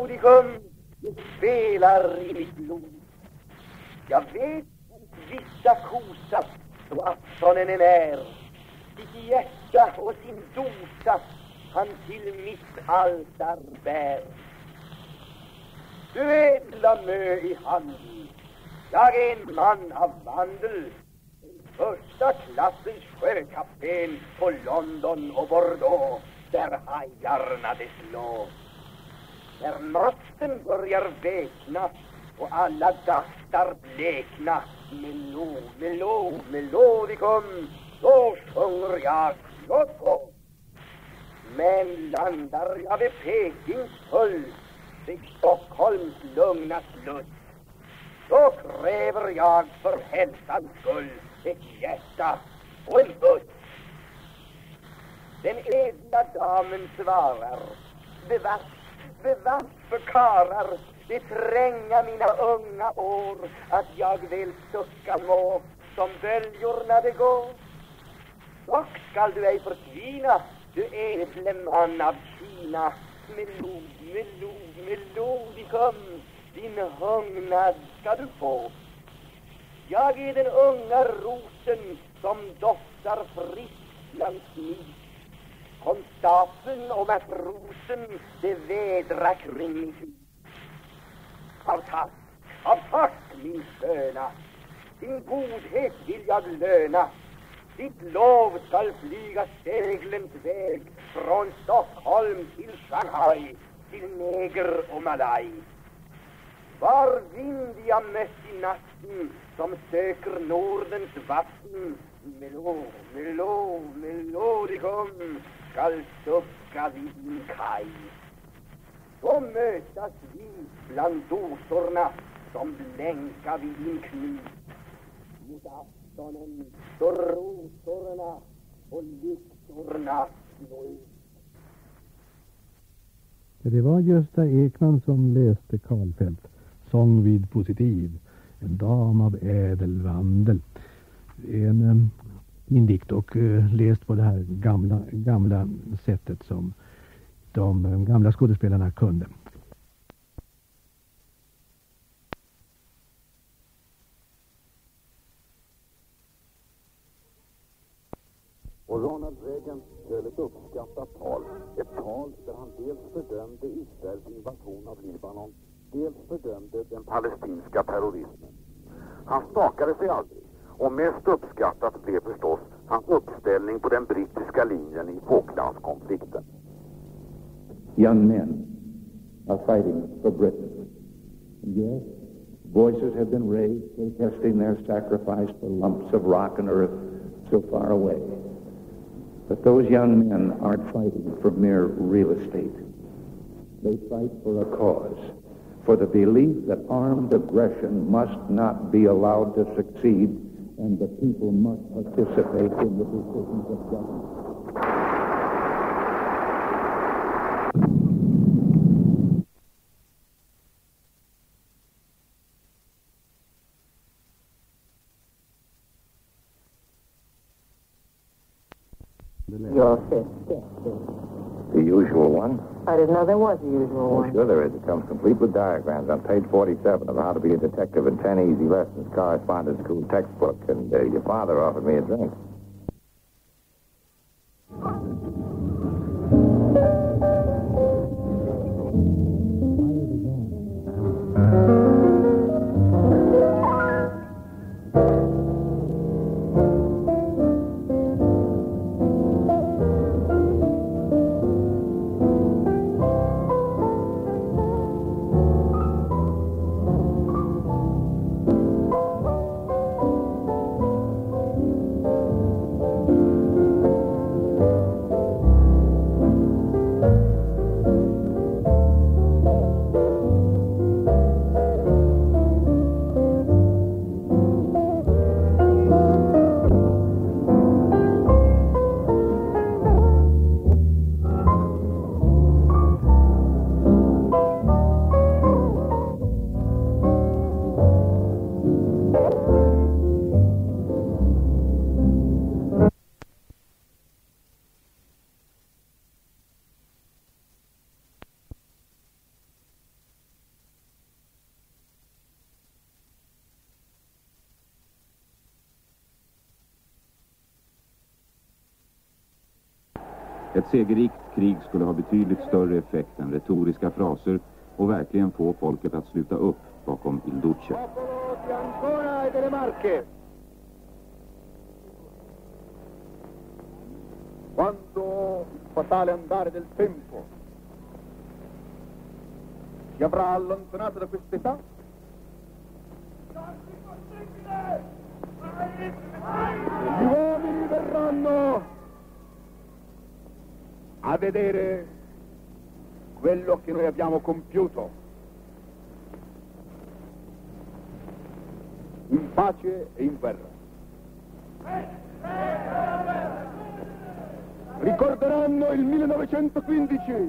melodikum, du spelar i mitt blod. Jag vet vissa kosa då aftonen är när, sitt hjärta och sin dosa han till mitt altar bär. Du ädla mö i handel, jag är en man av vandel, första klassens sjökapten på London och Bordeaux, där hajarna det slår. När natten börjar väkna och alla dastar blekna, melodikum, då sjunger jag Lotto. Men landar jag vid Pekings tull, vid Stockholms lugna slutt, då kräver jag för hälsans skull ett hjärta och en butt. Den ädla damen svarar, bevatt för karar, det tränga mina unga år, att jag vill sucka må som böljorna det går. Dock skall du ej förtvina, du ädle man av Kina, melodikum, din hungnad ska du få. Jag är den unga rosen som doftar Frisklands nit. Konstapeln och matrosen, det vädra kring mitt hus. Av tack, min sköna, din godhet vill jag löna. Ditt lov skall flyga seglens väg från Stockholm till Shanghai, till Neger och Malaj. Var vind jag mött i natten som söker Nordens vatten, melodikum skall sucka vid din kaj. Då mötas vi bland dosorna som blänka vid din knut. Mot aftonen då rosorna och lyktorna slår ut. Det var Gösta Ekman som läste Karlfeldt, Sång vid positiv, en dam av ädel vandel. En indikt och läst på det här gamla sättet som de gamla skådespelarna kunde. Och Ronald Reagan höll ett uppskattat tal. Ett tal där han dels fördömde Israels invasion av Libanon, dels fördömde den palestinska terrorismen. Han stakade sig aldrig, och mest uppskattat blev förstås hans uppställning på den brittiska linjen i Falklandskonflikten. Young men are fighting for Britain. Yes, voices have been raised protesting their sacrifice for lumps of rock and earth so far away. But those young men aren't fighting for mere real estate. They fight for a cause, for the belief that armed aggression must not be allowed to succeed, and the people must participate in the decisions of government. Your fifth. The usual one? I didn't know there was a usual one. Sure there is. It comes complete with diagrams on page 47 of How to Be a Detective in 10 Easy Lessons, Correspondence School textbook. And your father offered me a drink. Ett segerrikt krig skulle ha betydligt större effekt än retoriska fraser och verkligen få folket att sluta upp bakom Il Duce. Quando il fatale andare del tempo ci avrà allontanato da quest'età, gli uomini verranno a vedere quello che noi abbiamo compiuto in pace e in guerra. Ricorderanno il 1915,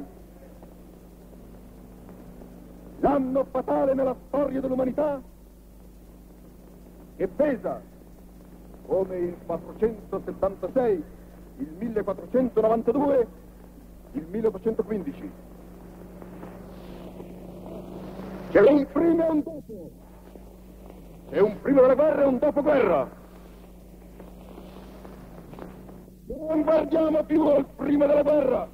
l'anno fatale nella storia dell'umanità, che pesa come il 476, il 1492, il 1815. C'è un prima e un dopo. C'è un prima della guerra e un dopo guerra. Non guardiamo più al prima della guerra.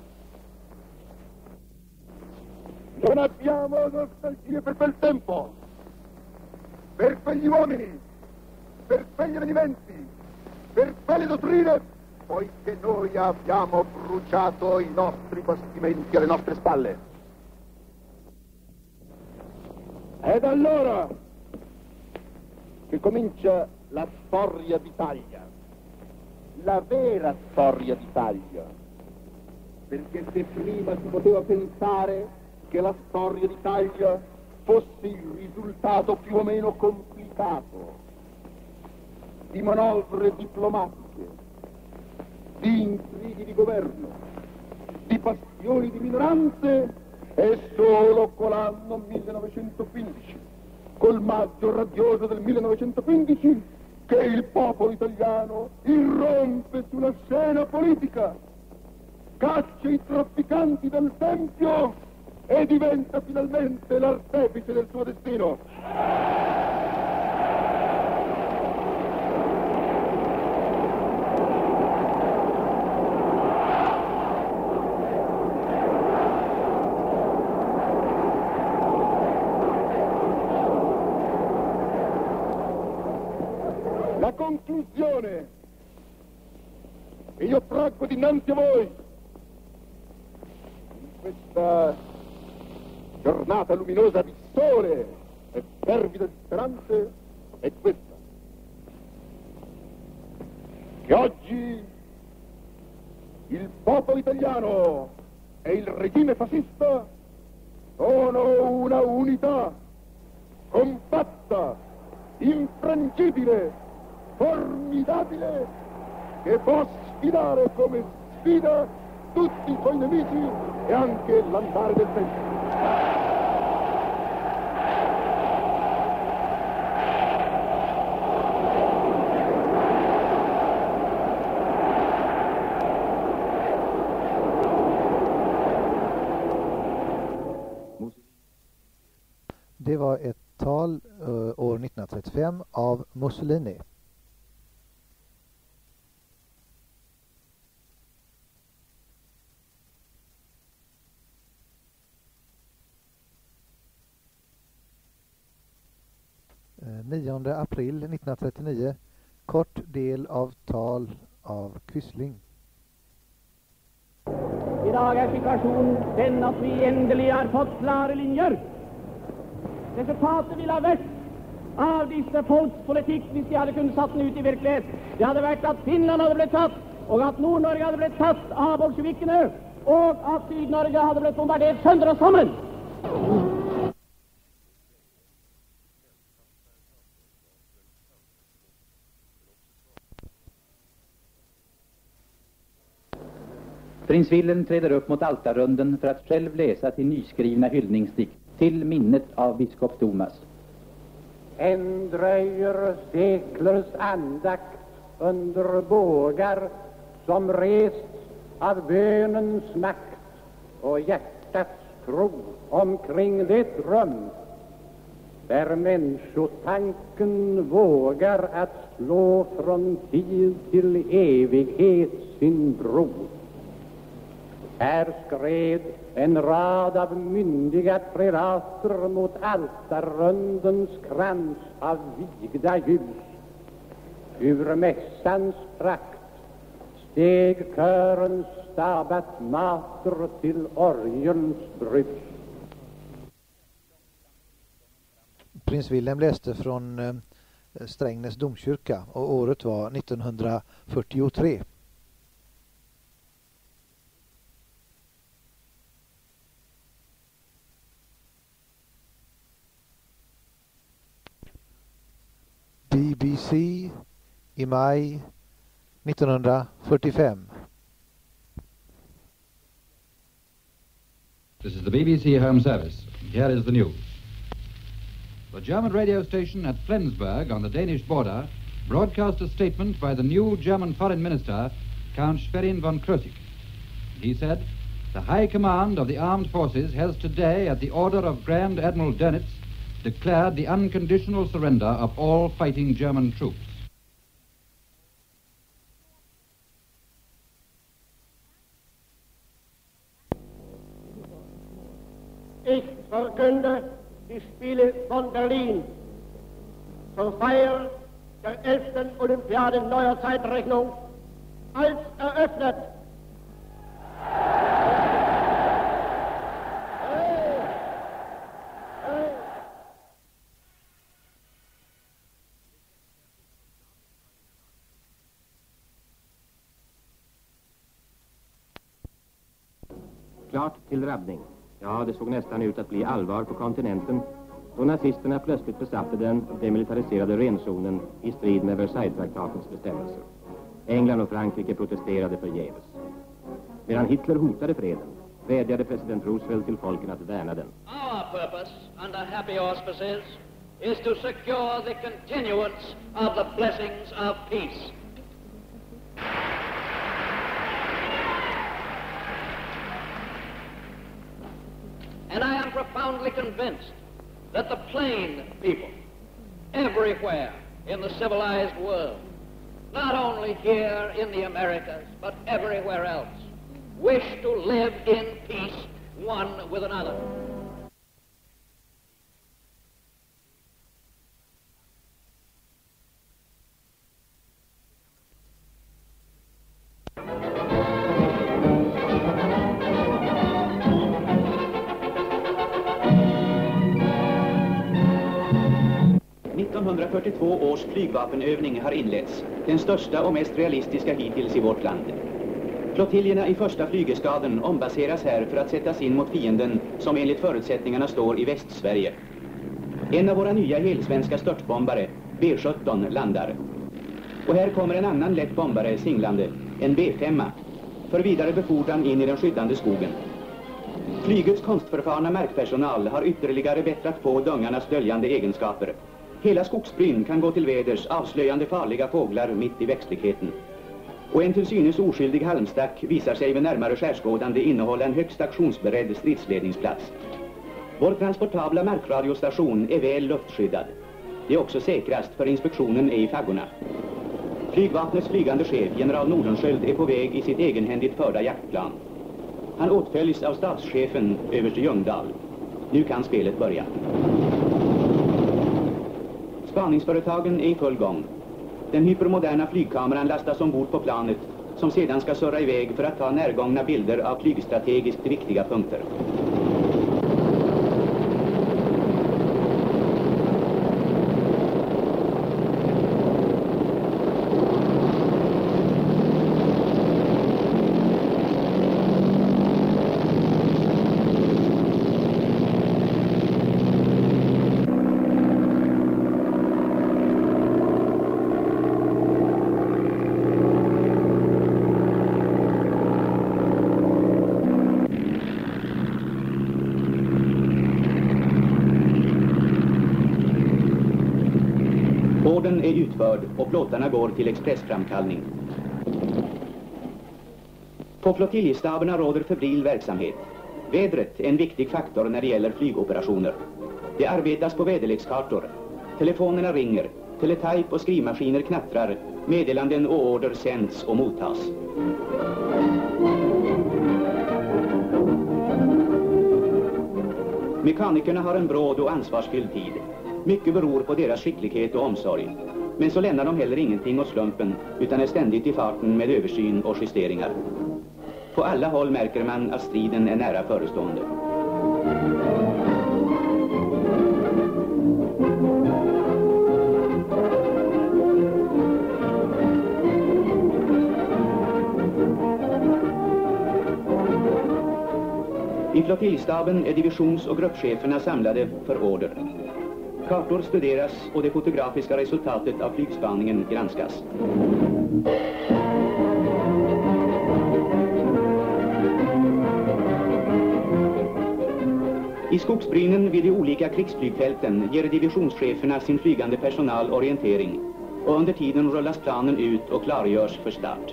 Non abbiamo nostalgie per quel tempo, per quegli uomini, per quegli avvenimenti, per quelle dottrine, poiché noi abbiamo bruciato i nostri bastimenti alle nostre spalle. Ed allora che comincia la storia d'Italia, la vera storia d'Italia, perché se prima si poteva pensare che la storia d'Italia fosse il risultato più o meno complicato di manovre diplomatiche, di intrighi di governo, di passioni di minoranze, è solo con l'anno 1915, col maggio radioso del 1915, che il popolo italiano irrompe sulla scena politica, caccia i trafficanti del Tempio e diventa finalmente l'artefice del suo destino. La conclusione che io traggo dinanzi a voi in questa giornata luminosa di sole e fervida di speranze è questa: che oggi il popolo italiano e il regime fascista sono una unità compatta, infrangibile, formidabile, che può sfidare come sfida tutti i suoi nemici e anche l'andare del tempo. Det var ett tal år 1935 av Mussolini. Eh, 9 april 1939, kort del av tal av Quisling. I dag er situasjonen den at vi endelig har fått klare linjer. Resultatet ville ha vært av disse folks politikk, hvis de hadde kunnet satt den ut i virkelighet. Det hadde vært at Finland hadde blitt tatt, og at Nord-Norge hadde blitt tatt av bolsjevikene, og at Syd-Norge hadde blitt bombardert sønder og sammen. Prins Wilhelm träder upp mot altarrunden för att själv läsa sin nyskrivna hyllningsdikt till minnet av biskop Thomas. En dröjer seklers andakt under bågar som rests av bönens makt och hjärtats tro omkring det rum där människotanken vågar att slå från tid till evighet sin bro. Här skred en rad av myndiga prelater mot altarrundens krans av vigda ljus. Ur mässans prakt steg körens Stabat Mater till orgelns brus. Prins Wilhelm läste från Strängnäs domkyrka och året var 1943. BBC i maj 1945. This is the BBC Home Service. Here is the news. The German radio station at Flensburg on the Danish border broadcast a statement by the new German Foreign Minister, Count Schwerin von Krosigk. He said, "The High Command of the Armed Forces has today, at the order of Grand Admiral Dönitz, declared the unconditional surrender of all fighting German troops." Ich verkünde die Spiele von Berlin zur Feier der 11. Olympiade neuer Zeitrechnung als eröffnet. Klart till drabbning. Ja, det såg nästan ut att bli allvar på kontinenten då nazisterna plötsligt besatte den demilitariserade renzonen i strid med Versailles-traktatens bestämmelser. England och Frankrike protesterade förgäves. Medan Hitler hotade freden vädjade president Roosevelt till folken att värna den. Our purpose under happy auspices is to secure the continuance of the blessings of peace. And I am profoundly convinced that the plain people, everywhere in the civilized world, not only here in the Americas, but everywhere else, wish to live in peace one with another. års flygvapenövning har inletts, den största och mest realistiska hittills i vårt land. Flottiljerna i första flygestaden ombaseras här för att sättas in mot fienden som enligt förutsättningarna står i Västsverige. En av våra nya helsvenska störtbombare, B-17, landar. Och här kommer en annan lätt bombare singlande, en B-5, för vidare befordran in i den skyddande skogen. Flygets konstförfarna markpersonal har ytterligare bättrat på dungarnas döljande egenskaper. Hela skogsbryn kan gå till väders, avslöjande farliga fåglar mitt i växtligheten. Och en till synes oskyldig halmstack visar sig vid närmare skärskådande innehålla en högst aktionsberedd stridsledningsplats. Vår transportabla markradiostation är väl luftskyddad. Det är också säkrast för inspektionen är i faggorna. Flygvapnets flygande chef, general Nordenskjöld, är på väg i sitt egenhändigt förda jaktplan. Han åtföljs av statschefen överste Ljungdahl. Nu kan spelet börja. Spaningsföretagen är i full gång. Den hypermoderna flygkameran lastas ombord på planet som sedan ska surra iväg för att ta närgångna bilder av flygstrategiskt viktiga punkter. Orden är utförd och plåtarna går till expressframkallning. På flottiljstaberna råder febril verksamhet. Vädret är en viktig faktor när det gäller flygoperationer. Det arbetas på väderlekskartor. Telefonerna ringer. Teletype och skrivmaskiner knattrar. Meddelanden och order sänds och mottas. Mekanikerna har en bråd och ansvarsfylld tid. Mycket beror på deras skicklighet och omsorg. Men så lämnar de heller ingenting åt slumpen utan är ständigt i farten med översyn och justeringar. På alla håll märker man att striden är nära förestående. I flottiljstaben är divisions- och gruppcheferna samlade för order. Kartor studeras och det fotografiska resultatet av flygspaningen granskas. I skogsbrynen vid de olika krigsflygfälten ger divisionscheferna sin flygande personal orientering och under tiden rullas planen ut och klargörs för start.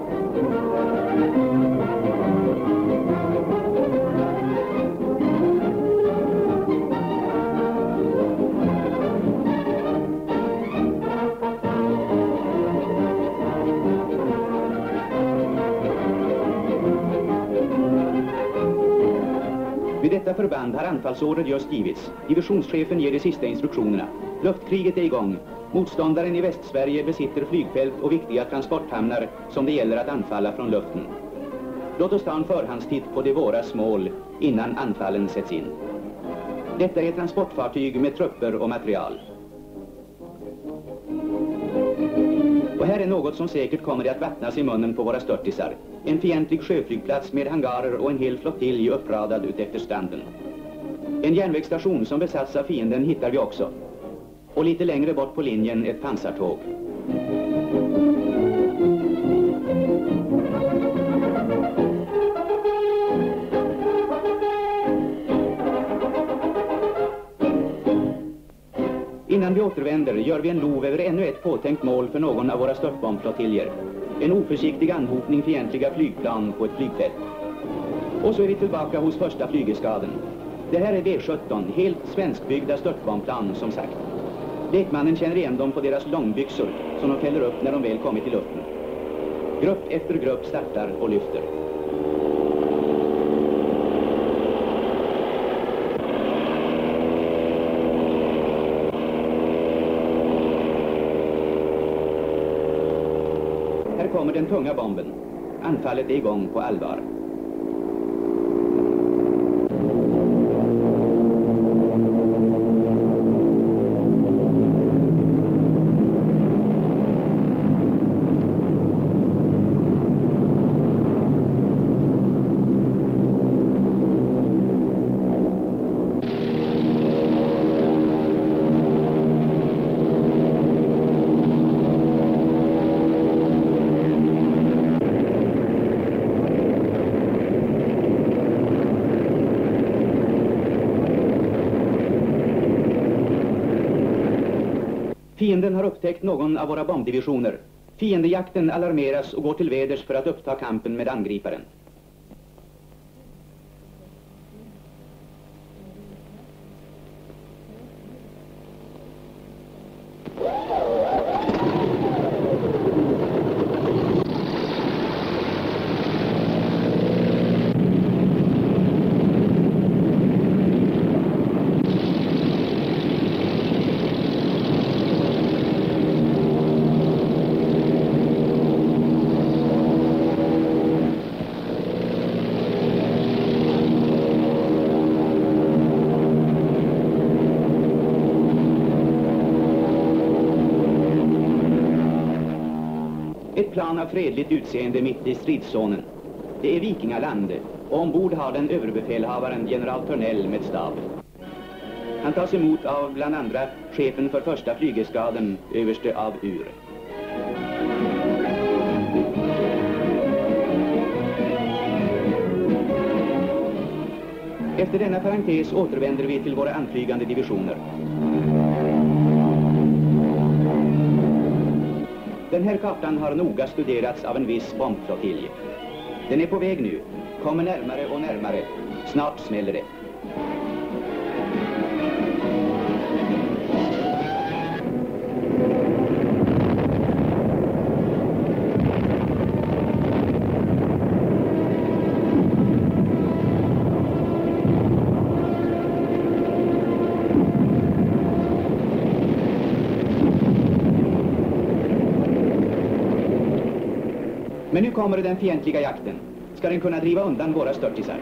Vid detta förband har anfallsorder just givits. Divisionschefen ger de sista instruktionerna. Luftkriget är igång. Motståndaren i Västsverige besitter flygfält och viktiga transporthamnar som det gäller att anfalla från luften. Låt oss ta en förhandstitt på de våras mål innan anfallen sätts in. Detta är transportfartyg med trupper och material. Och här är något som säkert kommer att vattnas i munnen på våra störtisar. En fientlig sjöflygplats med hangarer och en hel flottilj uppradad utefter stranden. En järnvägsstation som besatts av fienden hittar vi också. Och lite längre bort på linjen ett pansartåg. Innan vi återvänder gör vi en lov över ännu ett påtänkt mål för någon av våra störtbombflottiljer. En oförsiktig anhopning fientliga flygplan på ett flygfält. Och så är vi tillbaka hos första flygeskaden. Det här är V-17, helt svenskbyggda störtbombplan som sagt. Lekmannen känner igen dem på deras långbyxor som de fäller upp när de väl kommit i luften. Grupp efter grupp startar och lyfter. Här kommer den tunga bomben. Anfallet är igång på allvar. Fienden har upptäckt någon av våra bombdivisioner. Fiendejakten alarmeras och går till väders för att uppta kampen med angriparen. Ett plan av fredligt utseende mitt i stridszonen. Det är Vikingaland och ombord har den överbefälhavaren general Törnell med stab. Han tas emot av bland andra chefen för första flygeskaden, överste av Ur. Efter denna parentes återvänder vi till våra anflygande divisioner. Den här kartan har noga studerats av en viss bombflottilj. Den är på väg nu, kommer närmare och närmare. Snart smäller det. Men nu kommer den fientliga jakten. Ska den kunna driva undan våra störtisar?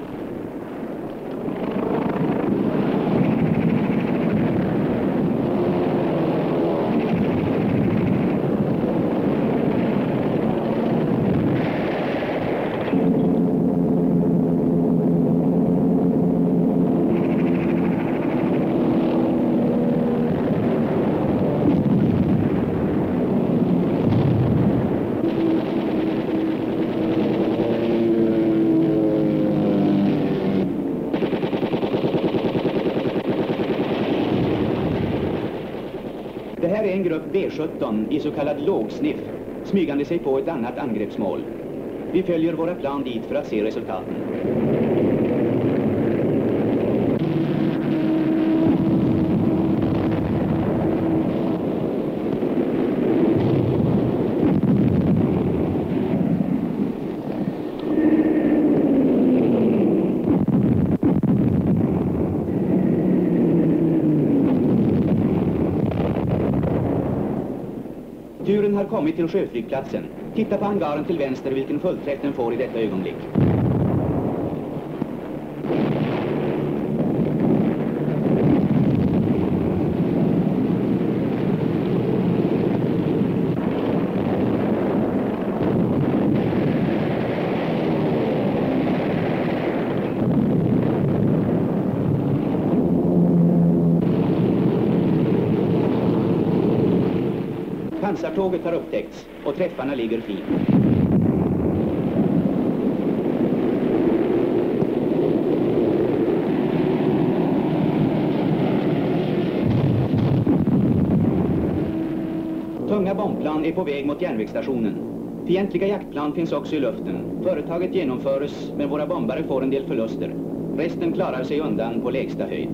Det här är en grupp B-17 i så kallad lågsniff, smygande sig på ett annat angreppsmål. Vi följer våra plan dit för att se resultaten. Turen har kommit till sjöflygplatsen. Titta på hangaren till vänster vilken fullträff den får i detta ögonblick. Pansartåget har upptäckts och träffarna ligger fint. Tunga bombplan är på väg mot järnvägsstationen. Fientliga jaktplan finns också i luften. Företaget genomförs, men våra bombare får en del förluster. Resten klarar sig undan på lägsta höjd.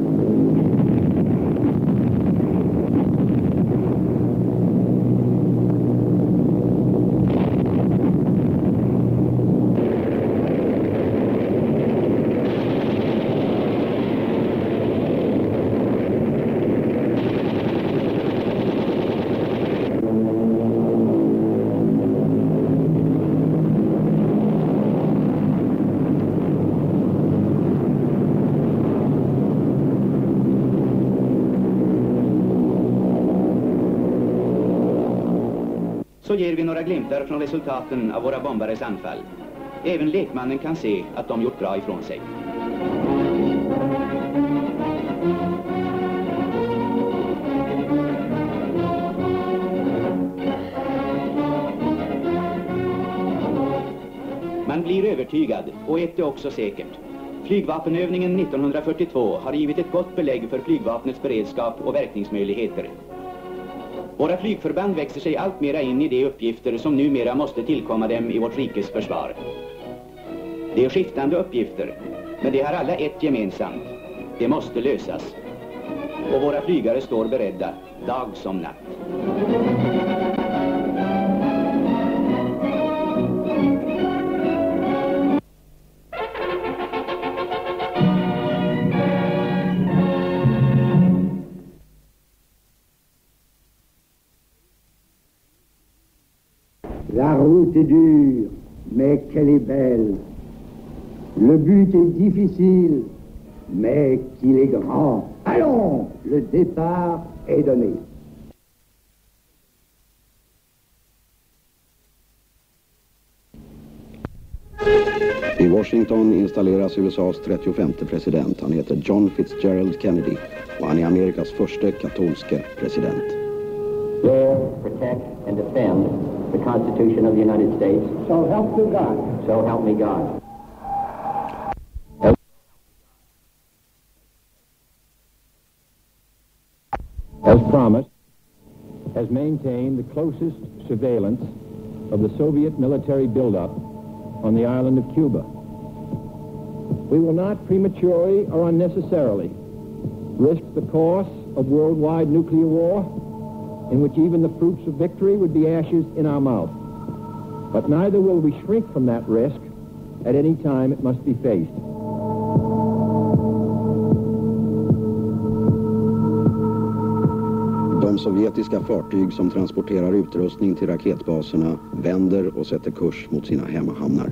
Så ger vi några glimtar från resultaten av våra bombares anfall. Även lekmannen kan se att de gjort bra ifrån sig. Man blir övertygad, och ett är också säkert. Flygvapenövningen 1942 har givit ett gott belägg för flygvapnets beredskap och verkningsmöjligheter. Våra flygförband växer sig allt mera in i de uppgifter som numera måste tillkomma dem i vårt rikes försvar. Det är skiftande uppgifter, men de har alla ett gemensamt. Det måste lösas. Och våra flygare står beredda, dag som natt. La route est dure, mais qu'elle est belle. Le but est difficile, mais qu'il est grand. Allons, le départ est donné. I Washington installeras USAs 35:e president. Han heter John Fitzgerald Kennedy och han är Amerikas första katolske president. Bear, protect, and defend the Constitution of the United States. So help me God. So help me God. As promised, has maintained the closest surveillance of the Soviet military buildup on the island of Cuba. We will not prematurely or unnecessarily risk the course of worldwide nuclear war, in which even the fruits of victory would be ashes in our mouth. But neither will we shrink from that risk at any time it must be faced. De De sovjetiska fartyg som transporterar utrustning till raketbaserna vänder och sätter kurs mot sina hemmahamnar.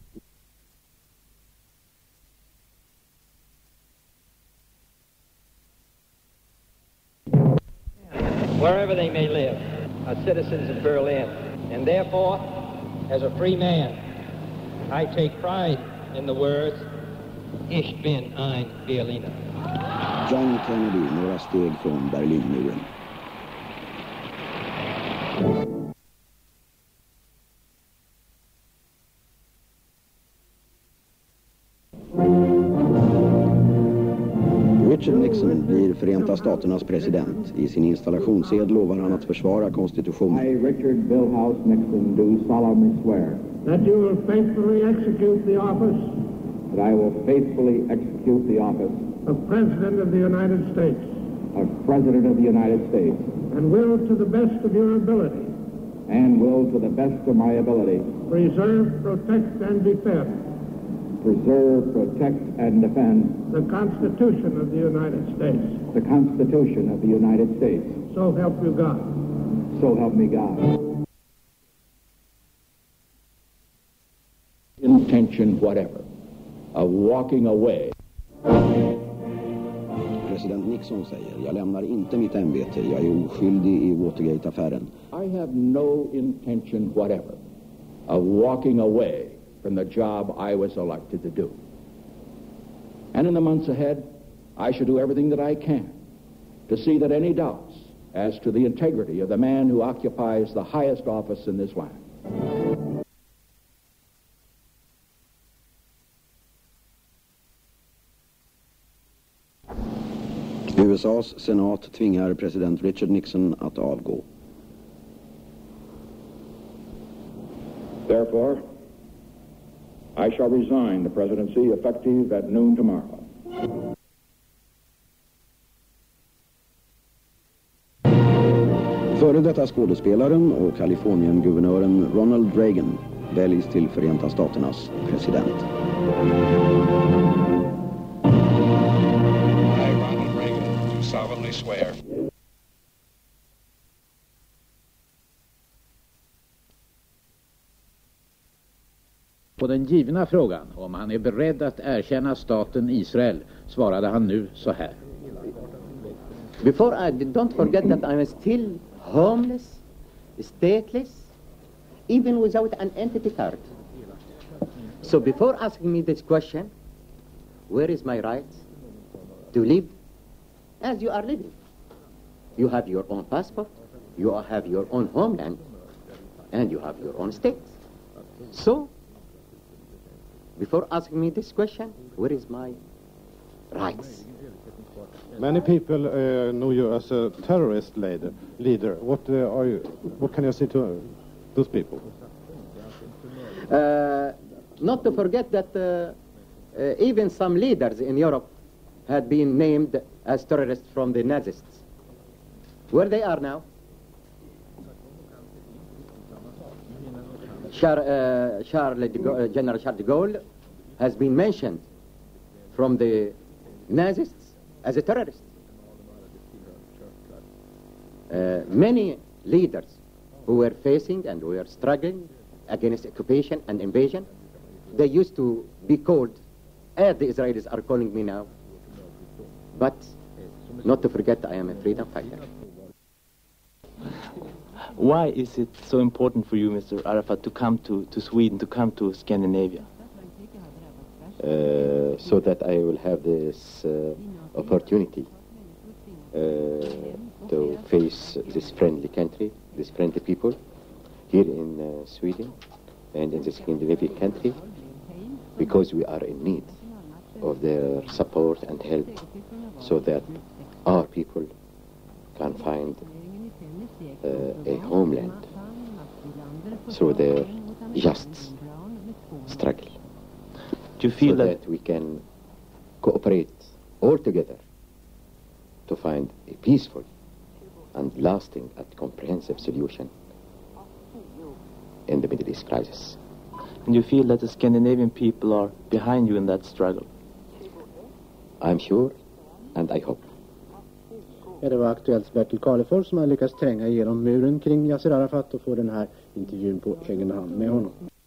Wherever they may live, are citizens of Berlin. And therefore, as a free man, I take pride in the words, Ich bin ein Berliner. John Kennedy, några steg från Berlinmuren. Richard Nixon blir Förenta Staternas president. I sin installationsed lovar han att försvara konstitutionen. I, Richard Billhouse Nixon, do solemnly swear that you will faithfully execute the office that I will faithfully execute the office of President of the United States of President of the United States and will, to the best of your ability, preserve, protect, and defend the Constitution of the United States. The Constitution of the United States. So help you God. So help me God. Intention whatever of walking away. President Nixon säger, jag lämnar inte mitt ämbete, jag är oskyldig i Watergate-affären. I have no intention whatever of walking away from the job I was elected to do. And in the months ahead, I shall do everything that I can to see that any doubts as to the integrity of the man who occupies the highest office in this land. USAs senat tvingar president Richard Nixon att avgå. Therefore, I shall resign the presidency effective at noon tomorrow. Före detta skådespelaren och Kalifornien-guvernören Ronald Reagan väljs till Förenta Staternas president. I, Ronald Reagan, do solemnly swear. På den givna frågan om han är beredd att erkänna staten Israel svarade han nu så här. Don't forget that I'm still homeless, stateless, even without an entity card. So before asking me this question, where is my right to live as you are living? You have your own passport, you have your own homeland, and you have your own state. So, before asking me this question, where is my rights? Many people know you as a terrorist leader. What can you say to those people? Not to forget that even some leaders in Europe had been named as terrorists from the Nazis. Where they are now? General Charles de Gaulle has been mentioned from the Nazis as a terrorist. Many leaders who were facing and who were struggling against occupation and invasion, they used to be called, as the Israelis are calling me now, but not to forget I am a freedom fighter. Why is it so important for you, Mr. Arafat, to come to Sweden, to come to Scandinavia? So that I will have this opportunity to face this friendly country, this friendly people here in Sweden and in the Scandinavian country, because we are in need of their support and help so that our people can find a homeland through their just struggle. Do you feel that we can cooperate all together to find a peaceful and lasting and comprehensive solution in the Middle East crisis? And you feel that the Scandinavian people are behind you in that struggle? I'm sure, and I hope. Ja, det var Aktuellts Bertil Karlefors som har lyckats tränga igenom muren kring Yasser Arafat och få den här intervjun på egen hand med honom.